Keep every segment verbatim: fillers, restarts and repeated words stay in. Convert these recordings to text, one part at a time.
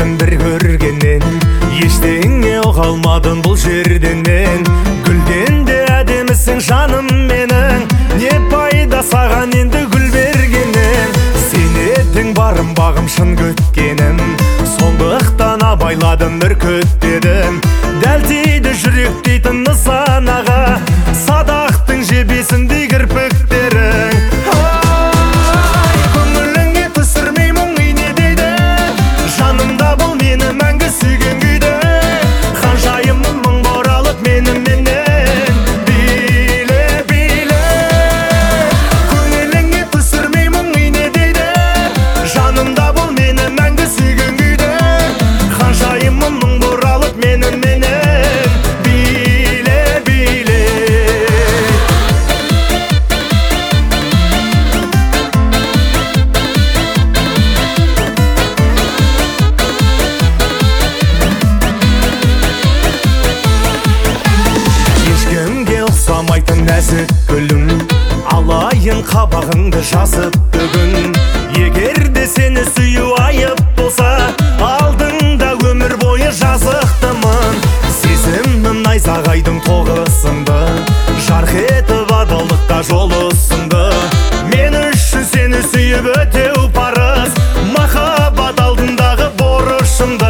кеттің бір көргеннен, ештеңе ұға алмадым бұл жерден мен. Гүлден де әдемісің жаным менің, не пайда саған енді гүл бергеннен. Сен едің барым бағым шын күткенім, сондықтан абайладым үркіттедім. Дәл тиді жүрек дейтін нысанаға, садақтың жебесіндей кірпіктерің. Ай, көңіліңе түсірмей мұң ине дейді, жанымда бұл мені мәңгі сүйген күйді. Ханшайымым мың боралып меніменен, биле, биле. Көңіліңе түсірмей мұң ине дейді, жанымда бұл мені мәңгі сүйген күйді. Ханшайымым мың боралып меніменен, биле, биле. Ешкімге ұқсамайтын нәзік гүлім, алайын қабағыңды жазып бүгін. Егер де сені сүю айып болса, алдыңда өмір бойы жазықтымын. Сезімнің найзағайдың тоғысынды, жарқ етіп адалдықта жолы сынды. Мен үшін сені сүйіп өтеу парыз, махаббат алдындағы борышымды.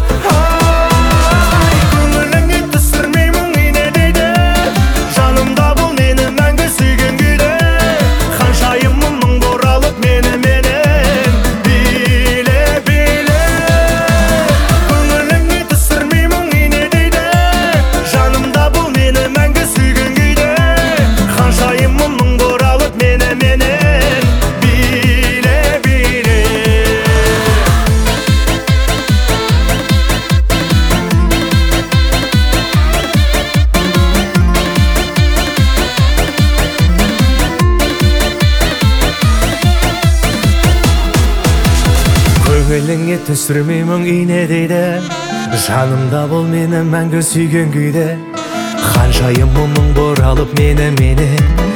Ай, көңіліңе түсірмей мұң ине дейді, жанымда бұл мені мәңгі сүйген күйді. Ханшайымым мың боралып меніменен, биле, биле. Көңіліңе түсірмей мұң ине дейді, жанымда бұл мені мәңгі сүйген күйді. Ханшайымым мың боралып меніменен, биле, биле. Көңіліңе түсірмей мұң ине дейді, жанымда бұл мені мәңгі сүйген күйде. Ханшайымым мың боралып меніменен,